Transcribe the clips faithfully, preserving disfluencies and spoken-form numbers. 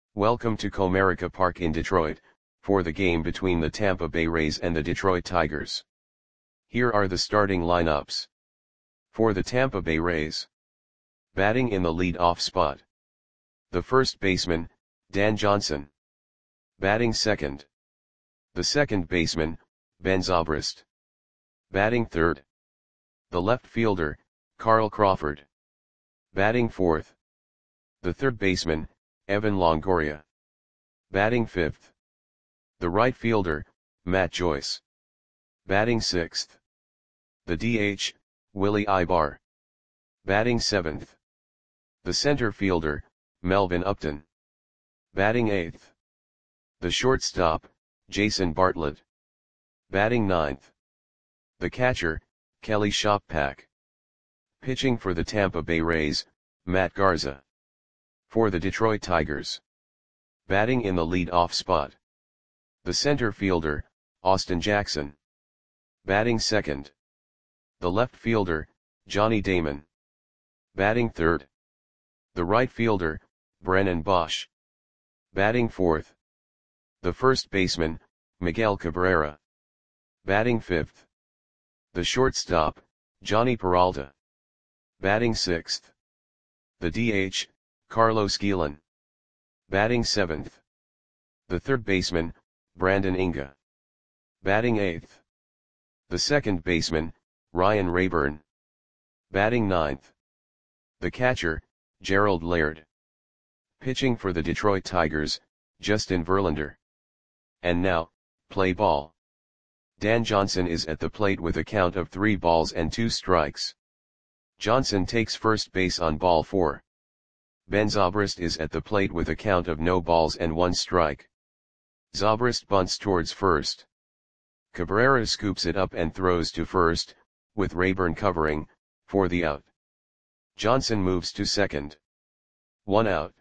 Welcome to Comerica Park in Detroit, for the game between the Tampa Bay Rays and the Detroit Tigers. Here are the starting lineups. For the Tampa Bay Rays. Batting in the lead-off spot. The first baseman, Dan Johnson. Batting second. The second baseman, Ben Zobrist. Batting third. The left fielder, Carl Crawford. Batting fourth. The third baseman, Evan Longoria. Batting fifth. The right fielder, Matt Joyce. Batting sixth. The D H, Willie Aybar. Batting seventh. The center fielder, Melvin Upton. Batting eighth. The shortstop, Jason Bartlett. Batting ninth. The catcher, Kelly Shoppak. Pitching for the Tampa Bay Rays, Matt Garza. For the Detroit Tigers. Batting in the lead-off spot. The center fielder, Austin Jackson. Batting second. The left fielder, Johnny Damon. Batting third. The right fielder, Brennan Bosch. Batting fourth. The first baseman, Miguel Cabrera. Batting fifth. The shortstop, Johnny Peralta. Batting sixth. The D H, Carlos Gillen. Batting seventh. The third baseman, Brandon Inga. Batting eighth. The second baseman, Ryan Rayburn. Batting ninth. The catcher, Gerald Laird. Pitching for the Detroit Tigers, Justin Verlander. And now, play ball. Dan Johnson is at the plate with a count of three balls and two strikes. Johnson takes first base on ball four. Ben Zobrist is at the plate with a count of no balls and one strike. Zobrist bunts towards first. Cabrera scoops it up and throws to first, with Rayburn covering, for the out. Johnson moves to second. One out.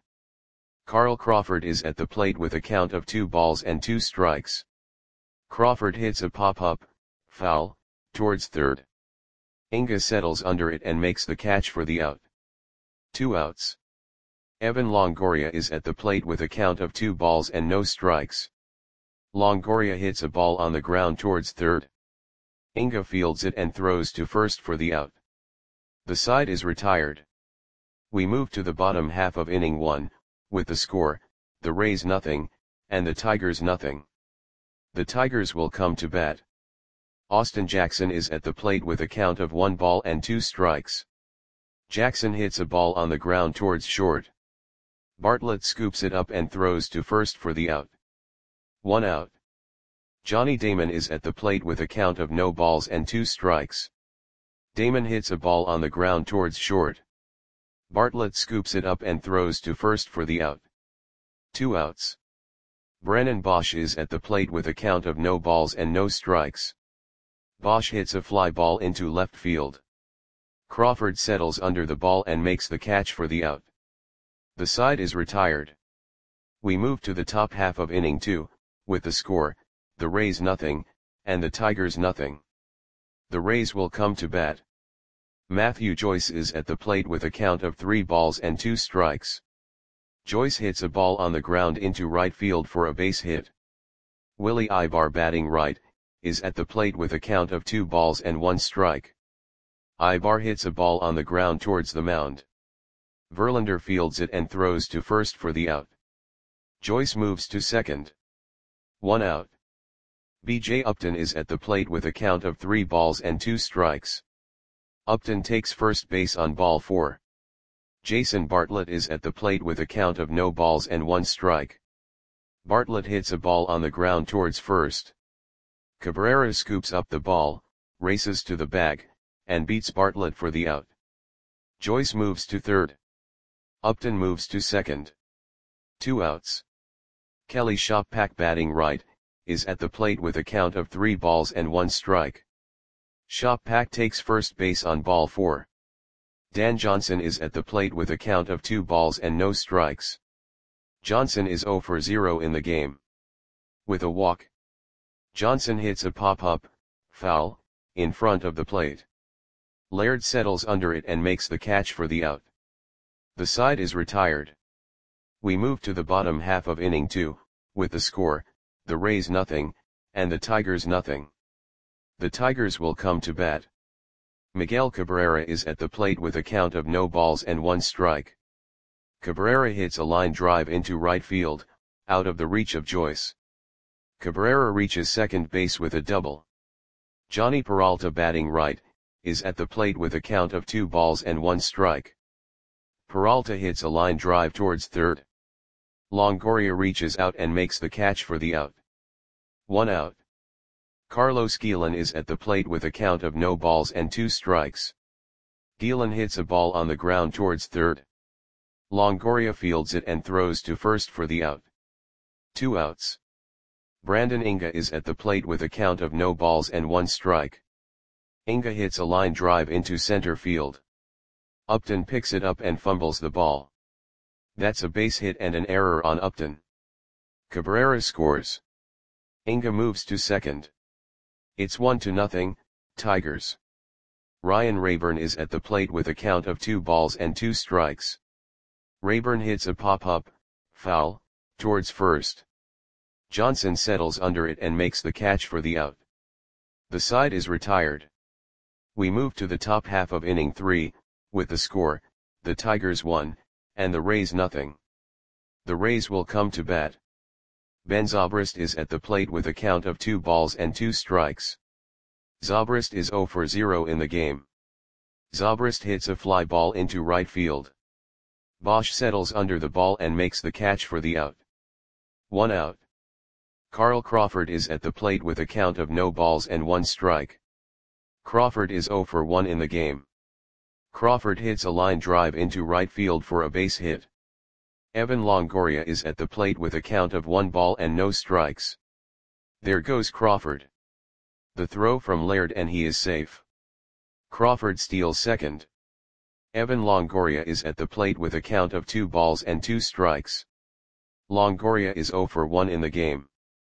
Carl Crawford is at the plate with a count of two balls and two strikes. Crawford hits a pop-up, foul, towards third. Inga settles under it and makes the catch for the out. Two outs. Evan Longoria is at the plate with a count of two balls and no strikes. Longoria hits a ball on the ground towards third. Inga fields it and throws to first for the out. The side is retired. We move to the bottom half of inning one, with the score, the Rays nothing, and the Tigers nothing. The Tigers will come to bat. Austin Jackson is at the plate with a count of one ball and two strikes. Jackson hits a ball on the ground towards short. Bartlett scoops it up and throws to first for the out. One out. Johnny Damon is at the plate with a count of no balls and two strikes. Damon hits a ball on the ground towards short. Bartlett scoops it up and throws to first for the out. Two outs. Brennan Bosch is at the plate with a count of no balls and no strikes. Bosch hits a fly ball into left field. Crawford settles under the ball and makes the catch for the out. The side is retired. We move to the top half of inning two, with the score, the Rays nothing, and the Tigers nothing. The Rays will come to bat. Matthew Joyce is at the plate with a count of three balls and two strikes. Joyce hits a ball on the ground into right field for a base hit. Willie Aybar, batting right, is at the plate with a count of two balls and one strike. Aybar hits a ball on the ground towards the mound. Verlander fields it and throws to first for the out. Joyce moves to second. One out. B J Upton is at the plate with a count of three balls and two strikes. Upton takes first base on ball four. Jason Bartlett is at the plate with a count of no balls and one strike. Bartlett hits a ball on the ground towards first. Cabrera scoops up the ball, races to the bag, and beats Bartlett for the out. Joyce moves to third. Upton moves to second. Two outs. Kelly Shoppak, batting right, is at the plate with a count of three balls and one strike. Shoppak takes first base on ball four. Dan Johnson is at the plate with a count of two balls and no strikes. Johnson is zero for zero in the game. With a walk. Johnson hits a pop-up, foul, in front of the plate. Laird settles under it and makes the catch for the out. The side is retired. We move to the bottom half of inning two, with the score, the Rays nothing, and the Tigers nothing. The Tigers will come to bat. Miguel Cabrera is at the plate with a count of no balls and one strike. Cabrera hits a line drive into right field, out of the reach of Joyce. Cabrera reaches second base with a double. Johnny Peralta, batting right, is at the plate with a count of two balls and one strike. Peralta hits a line drive towards third. Longoria reaches out and makes the catch for the out. One out. Carlos Guillen is at the plate with a count of no balls and two strikes. Guillen hits a ball on the ground towards third. Longoria fields it and throws to first for the out. Two outs. Brandon Inga is at the plate with a count of no balls and one strike. Inga hits a line drive into center field. Upton picks it up and fumbles the ball. That's a base hit and an error on Upton. Cabrera scores. Inga moves to second. It's one to nothing, Tigers. Ryan Rayburn is at the plate with a count of two balls and two strikes. Rayburn hits a pop-up, foul, towards first. Johnson settles under it and makes the catch for the out. The side is retired. We move to the top half of inning three, with the score, the Tigers one, and the Rays nothing. The Rays will come to bat. Ben Zobrist is at the plate with a count of two balls and two strikes. Zobrist is zero for zero in the game. Zobrist hits a fly ball into right field. Bosch settles under the ball and makes the catch for the out. One out. Carl Crawford is at the plate with a count of no balls and one strike. Crawford is zero for one in the game. Crawford hits a line drive into right field for a base hit. Evan Longoria is at the plate with a count of one ball and no strikes. There goes Crawford. The throw from Laird and he is safe. Crawford steals second. Evan Longoria is at the plate with a count of two balls and two strikes. Longoria is zero for one in the game.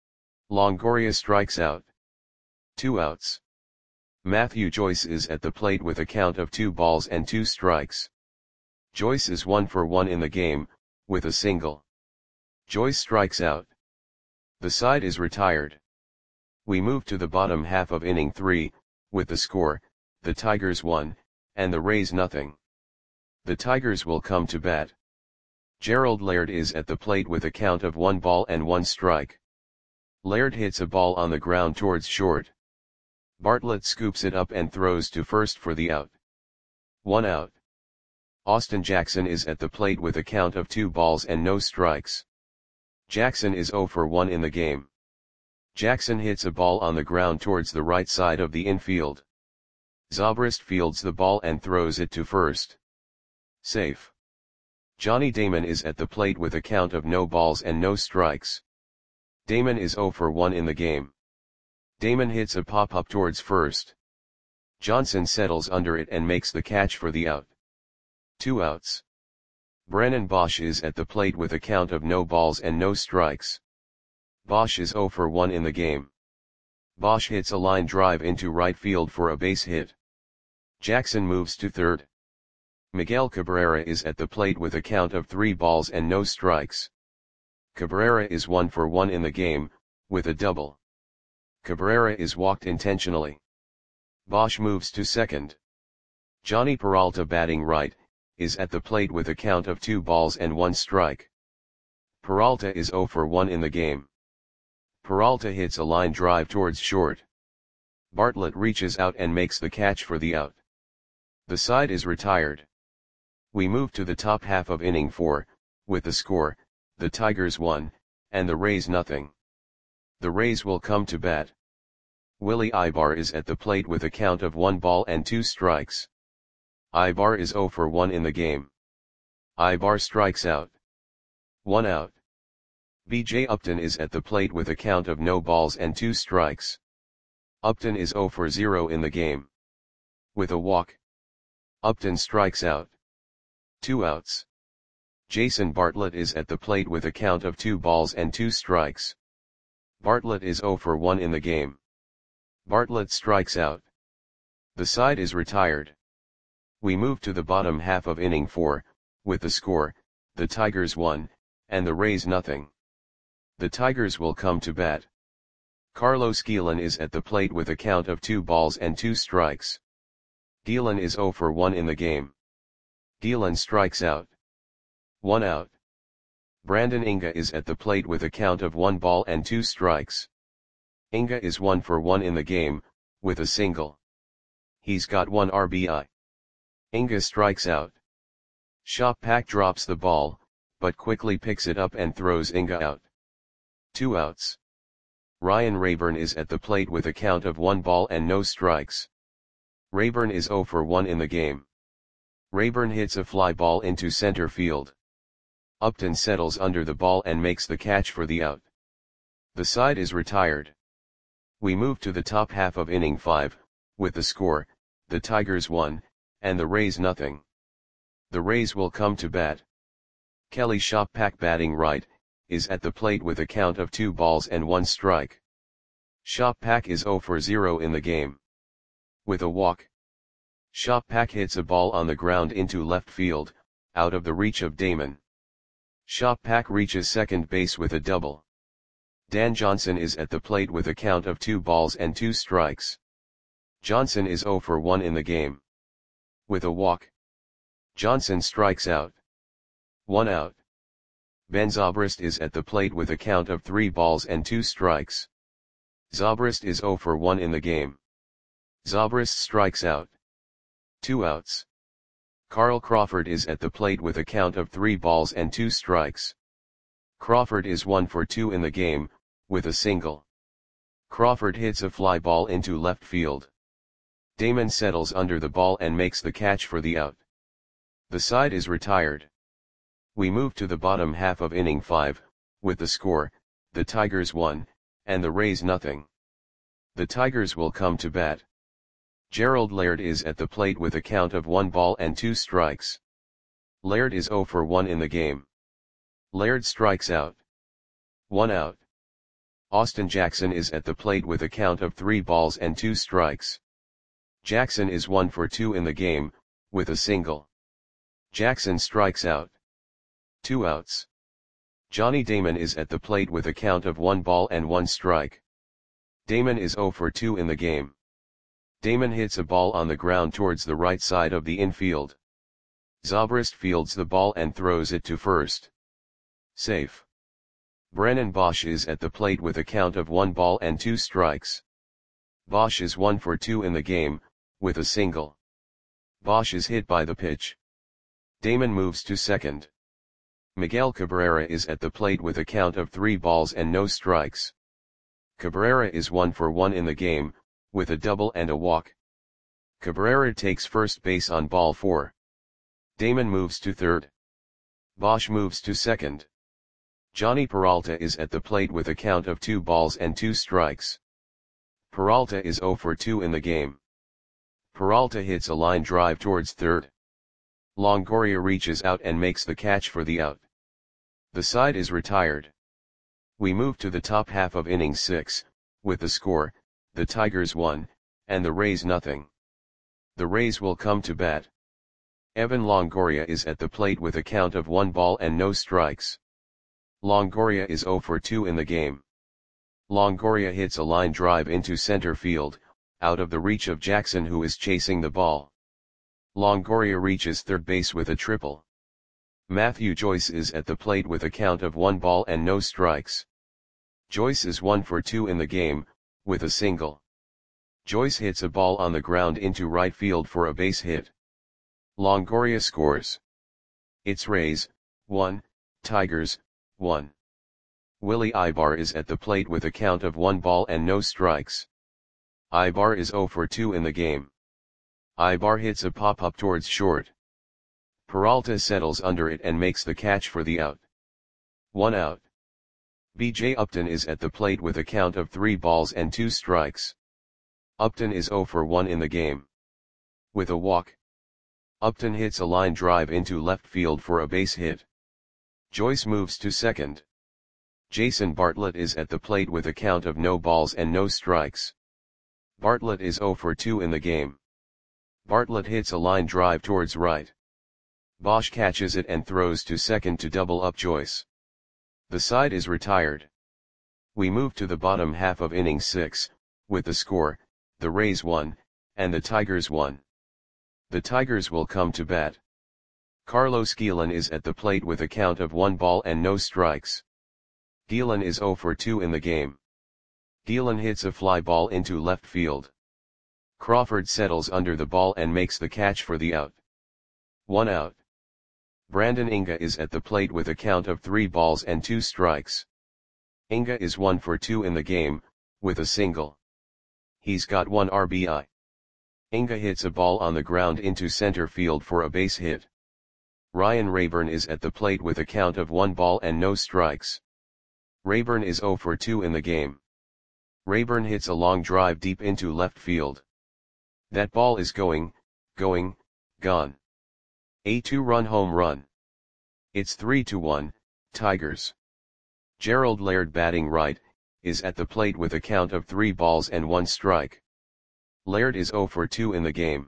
Longoria strikes out. Two outs. Matthew Joyce is at the plate with a count of two balls and two strikes. Joyce is one for one in the game, with a single. Joyce strikes out. The side is retired. We move to the bottom half of inning three, with the score, the Tigers one, and the Rays nothing. The Tigers will come to bat. Gerald Laird is at the plate with a count of one ball and one strike. Laird hits a ball on the ground towards short. Bartlett scoops it up and throws to first for the out. One out. Austin Jackson is at the plate with a count of two balls and no strikes. Jackson is zero for one in the game. Jackson hits a ball on the ground towards the right side of the infield. Zobrist fields the ball and throws it to first. Safe. Johnny Damon is at the plate with a count of no balls and no strikes. Damon is zero for one in the game. Damon hits a pop-up towards first. Johnson settles under it and makes the catch for the out. Two outs. Brennan Bosch is at the plate with a count of no balls and no strikes. Bosch is zero for one in the game. Bosch hits a line drive into right field for a base hit. Jackson moves to third. Miguel Cabrera is at the plate with a count of three balls and no strikes. Cabrera is one for one in the game, with a double. Cabrera is walked intentionally. Bosch moves to second. Johnny Peralta, batting right, is at the plate with a count of two balls and one strike. Peralta is zero for one in the game. Peralta hits a line drive towards short. Bartlett reaches out and makes the catch for the out. The side is retired. We move to the top half of inning four, with the score, the Tigers one, and the Rays nothing. The Rays will come to bat. Willie Ibar is at the plate with a count of one ball and two strikes. Ibar is zero for one in the game. Ibar strikes out. One out. B J Upton is at the plate with a count of no balls and two strikes. Upton is zero for zero in the game. With a walk. Upton strikes out. Two outs. Jason Bartlett is at the plate with a count of two balls and two strikes. Bartlett is zero for one in the game. Bartlett strikes out. The side is retired. We move to the bottom half of inning four, with the score, the Tigers one, and the Rays nothing. The Tigers will come to bat. Carlos Guillen is at the plate with a count of two balls and two strikes. Guillen is zero for one in the game. Guillen strikes out. One out. Brandon Inga is at the plate with a count of one ball and two strikes. Inga is one for one in the game, with a single. He's got one R B I. Inga strikes out. Shopak drops the ball, but quickly picks it up and throws Inga out. Two outs. Ryan Rayburn is at the plate with a count of one ball and no strikes. Rayburn is zero for one in the game. Rayburn hits a fly ball into center field. Upton settles under the ball and makes the catch for the out. The side is retired. We move to the top half of inning five, with the score, the Tigers one, and the Rays nothing. The Rays will come to bat. Kelly Shopak, batting right, is at the plate with a count of two balls and one strike. Shopak is zero for zero in the game. With a walk. Shopak hits a ball on the ground into left field, out of the reach of Damon. Shopak reaches second base with a double. Dan Johnson is at the plate with a count of two balls and two strikes. Johnson is zero for one in the game. With a walk. Johnson strikes out. One out. Ben Zobrist is at the plate with a count of three balls and two strikes. Zobrist is zero for one in the game. Zobrist strikes out. Two outs. Carl Crawford is at the plate with a count of three balls and two strikes. Crawford is one for two in the game, with a single. Crawford hits a fly ball into left field. Damon settles under the ball and makes the catch for the out. The side is retired. We move to the bottom half of inning five, with the score, the Tigers one, and the Rays nothing. The Tigers will come to bat. Gerald Laird is at the plate with a count of one ball and two strikes. Laird is zero for one in the game. Laird strikes out. One out. Austin Jackson is at the plate with a count of three balls and two strikes. Jackson is one for two in the game, with a single. Jackson strikes out. Two outs. Johnny Damon is at the plate with a count of one ball and one strike. Damon is zero for two in the game. Damon hits a ball on the ground towards the right side of the infield. Zobrist fields the ball and throws it to first. Safe. Brennan Bosch is at the plate with a count of one ball and two strikes. Bosch is one for two in the game, with a single. Bosch is hit by the pitch. Damon moves to second. Miguel Cabrera is at the plate with a count of three balls and no strikes. Cabrera is one for one in the game, with a double and a walk. Cabrera takes first base on ball four. Damon moves to third. Bosch moves to second. Johnny Peralta is at the plate with a count of two balls and two strikes. Peralta is zero for two in the game. Peralta hits a line drive towards third. Longoria reaches out and makes the catch for the out. The side is retired. We move to the top half of inning six, with the score, the Tigers one, and the Rays nothing. The Rays will come to bat. Evan Longoria is at the plate with a count of one ball and no strikes. Longoria is zero for two in the game. Longoria hits a line drive into center field, out of the reach of Jackson, who is chasing the ball. Longoria reaches third base with a triple. Matthew Joyce is at the plate with a count of one ball and no strikes. Joyce is one for two in the game, with a single. Joyce hits a ball on the ground into right field for a base hit. Longoria scores. It's Rays, one, Tigers, one. Willie Ibar is at the plate with a count of one ball and no strikes. Ibar is zero for two in the game. Ibar hits a pop-up towards short. Peralta settles under it and makes the catch for the out. One out. B J Upton is at the plate with a count of three balls and two strikes. Upton is zero for one in the game. With a walk. Upton hits a line drive into left field for a base hit. Joyce moves to second. Jason Bartlett is at the plate with a count of no balls and no strikes. Bartlett is zero for two in the game. Bartlett hits a line drive towards right. Bosch catches it and throws to second to double up Joyce. The side is retired. We move to the bottom half of inning six, with the score, the Rays one, and the Tigers one. The Tigers will come to bat. Carlos Guillen is at the plate with a count of one ball and no strikes. Guillen is zero for two in the game. Guillen hits a fly ball into left field. Crawford settles under the ball and makes the catch for the out. One out. Brandon Inga is at the plate with a count of three balls and two strikes. Inga is one for two in the game, with a single. He's got one R B I. Inga hits a ball on the ground into center field for a base hit. Ryan Rayburn is at the plate with a count of one ball and no strikes. Rayburn is zero for two in the game. Rayburn hits a long drive deep into left field. That ball is going, going, gone. A two-run home run. It's three to one, Tigers. Gerald Laird, batting right, is at the plate with a count of three balls and one strike. Laird is zero for two in the game.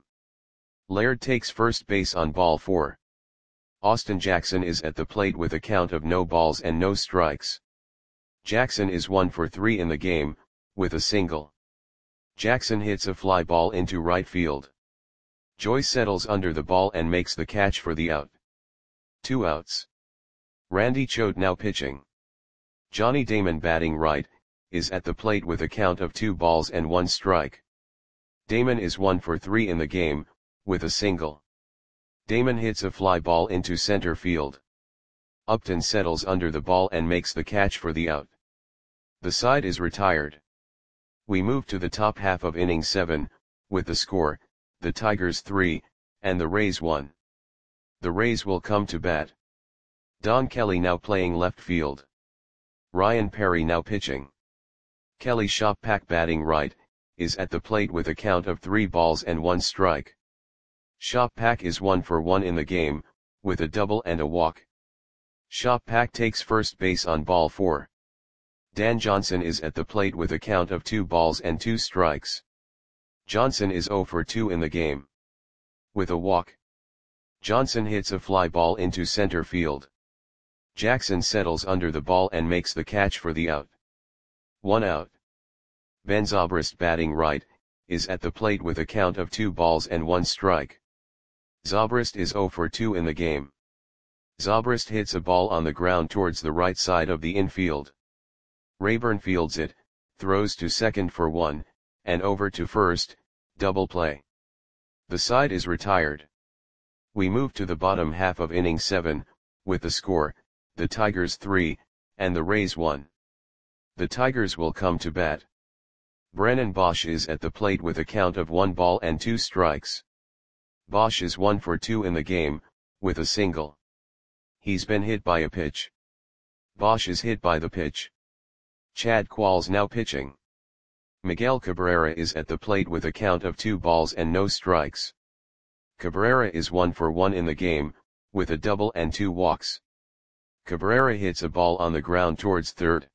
Laird takes first base on ball four. Austin Jackson is at the plate with a count of no balls and no strikes. Jackson is one for three in the game, with a single. Jackson hits a fly ball into right field. Joyce settles under the ball and makes the catch for the out. Two outs. Randy Choate now pitching. Johnny Damon, batting right, is at the plate with a count of two balls and one strike. Damon is one for three in the game, with a single. Damon hits a fly ball into center field. Upton settles under the ball and makes the catch for the out. The side is retired. We move to the top half of inning seven, with the score, the Tigers three, and the Rays one. The Rays will come to bat. Don Kelly now playing left field. Ryan Perry now pitching. Kelly Shoppak, batting right, is at the plate with a count of three balls and one strike. Shoppak is one for one in the game, with a double and a walk. Shoppak takes first base on ball four. Dan Johnson is at the plate with a count of two balls and two strikes. Johnson is zero for two in the game. With a walk. Johnson hits a fly ball into center field. Jackson settles under the ball and makes the catch for the out. One out. Ben Zobrist, batting right, is at the plate with a count of two balls and one strike. Zobrist is zero for two in the game. Zobrist hits a ball on the ground towards the right side of the infield. Rayburn fields it, throws to second for one, and over to first, double play. The side is retired. We move to the bottom half of inning seven, with the score, the Tigers three, and the Rays one. The Tigers will come to bat. Brennan Bosch is at the plate with a count of one ball and two strikes. Bosch is one for two in the game, with a single. He's been hit by a pitch. Bosch is hit by the pitch. Chad Qualls now pitching. Miguel Cabrera is at the plate with a count of two balls and no strikes. Cabrera is one for one in the game, with a double and two walks. Cabrera hits a ball on the ground towards third.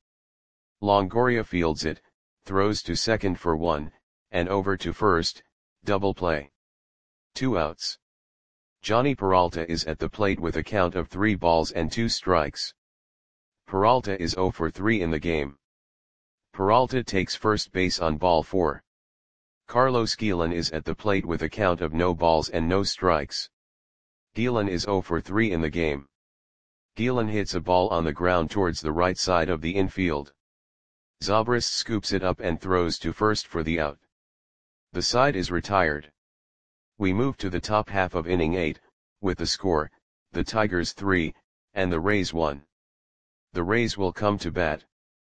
Longoria fields it, throws to second for one, and over to first, double play. Two outs. Johnny Peralta is at the plate with a count of three balls and two strikes. Peralta is zero for three in the game. Peralta takes first base on ball four. Carlos Guillen is at the plate with a count of no balls and no strikes. Guillen is zero for three in the game. Guillen hits a ball on the ground towards the right side of the infield. Zobrist scoops it up and throws to first for the out. The side is retired. We move to the top half of inning eight, with the score, the Tigers three, and the Rays one. The Rays will come to bat.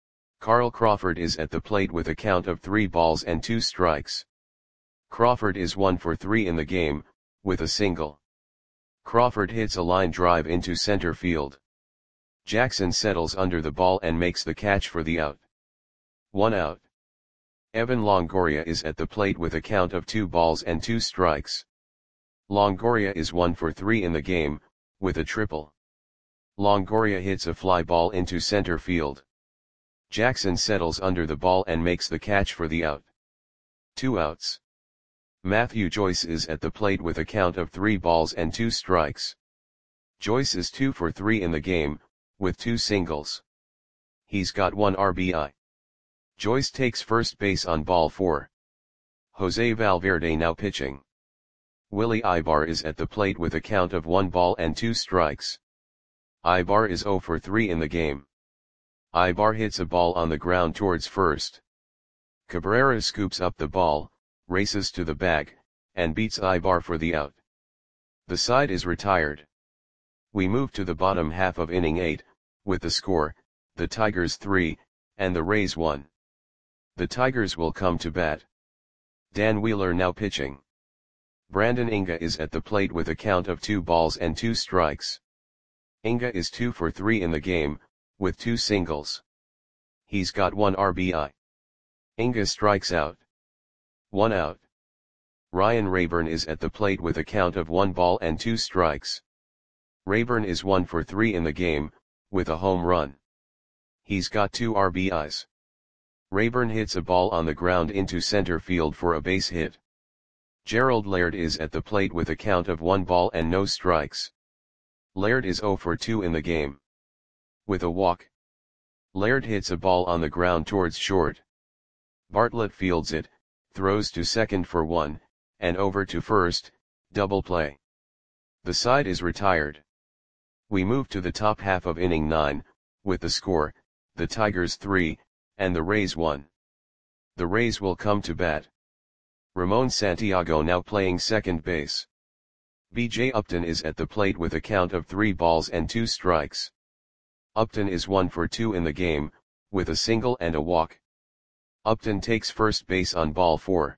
Carl Crawford is at the plate with a count of three balls and two strikes. Crawford is one for three in the game, with a single. Crawford hits a line drive into center field. Jackson settles under the ball and makes the catch for the out. One out. Evan Longoria is at the plate with a count of two balls and two strikes. Longoria is one for three in the game, with a triple. Longoria hits a fly ball into center field. Jackson settles under the ball and makes the catch for the out. Two outs. Matthew Joyce is at the plate with a count of three balls and two strikes. Joyce is two for three in the game, with two singles. He's got one R B I. Joyce takes first base on ball four. Jose Valverde now pitching. Willie Ibar is at the plate with a count of one ball and two strikes. Ibar is zero for three in the game. Ibar hits a ball on the ground towards first. Cabrera scoops up the ball, races to the bag, and beats Ibar for the out. The side is retired. We move to the bottom half of inning eight, with the score, the Tigers three, and the Rays one. The Tigers will come to bat. Dan Wheeler now pitching. Brandon Inga is at the plate with a count of two balls and two strikes. Inga is two for three in the game, with two singles. He's got one R B I. Inga strikes out. One out. Ryan Rayburn is at the plate with a count of one ball and two strikes. Rayburn is one for three in the game, with a home run. He's got two R B Is. Rayburn hits a ball on the ground into center field for a base hit. Gerald Laird is at the plate with a count of one ball and no strikes. Laird is zero for two in the game. With a walk. Laird hits a ball on the ground towards short. Bartlett fields it, throws to second for one, and over to first, double play. The side is retired. We move to the top half of inning nine, with the score, the Tigers three, and the Rays one. The Rays will come to bat. Ramon Santiago now playing second base. B J Upton is at the plate with a count of three balls and two strikes. Upton is one for two in the game, with a single and a walk. Upton takes first base on ball four.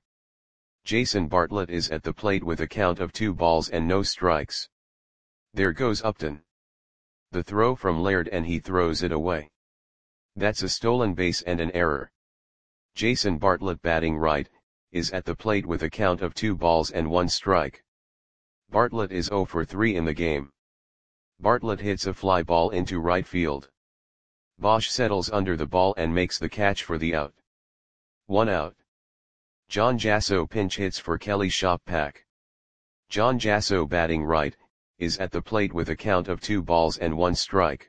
Jason Bartlett is at the plate with a count of two balls and no strikes. There goes Upton. The throw from Laird and he throws it away. That's a stolen base and an error. Jason Bartlett batting right, is at the plate with a count of two balls and one strike. Bartlett is zero for three in the game. Bartlett hits a fly ball into right field. Bosch settles under the ball and makes the catch for the out. One out. John Jasso pinch hits for Kelly Shoppack. John Jasso batting right, is at the plate with a count of two balls and one strike.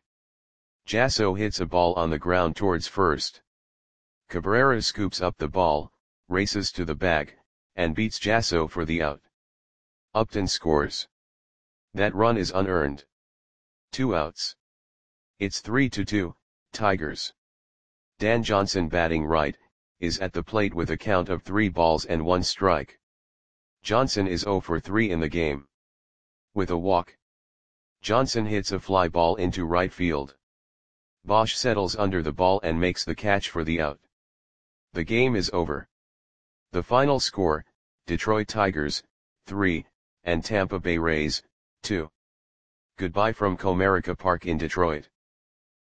Jasso hits a ball on the ground towards first. Cabrera scoops up the ball, races to the bag, and beats Jasso for the out. Upton scores. That run is unearned. Two outs. It's three to two, Tigers. Dan Johnson batting right, is at the plate with a count of three balls and one strike. Johnson is zero for three in the game. With a walk. Johnson hits a fly ball into right field. Bosch settles under the ball and makes the catch for the out. The game is over. The final score, Detroit Tigers, three, and Tampa Bay Rays, two. Goodbye from Comerica Park in Detroit.